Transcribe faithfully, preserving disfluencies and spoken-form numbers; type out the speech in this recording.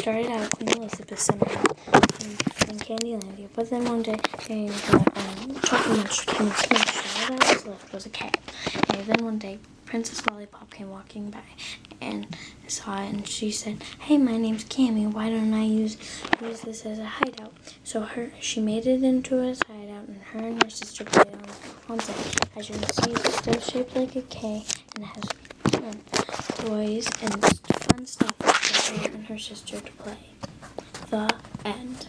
started out Queen Elizabeth somehow in, in Candylandia, but then one day they got um, chocolate monster came and smashed it. All that was left was a cat. And then one day Princess Lollipop came walking by and saw it, and she said, "Hey, my name's Cammy. Why don't I use use this as a hideout?" So her she made it into a hideout, and her and her sister played on on set. As you can see, it's still shaped like a K, and it has um, toys and fun stuff for her and her sister to play. The end.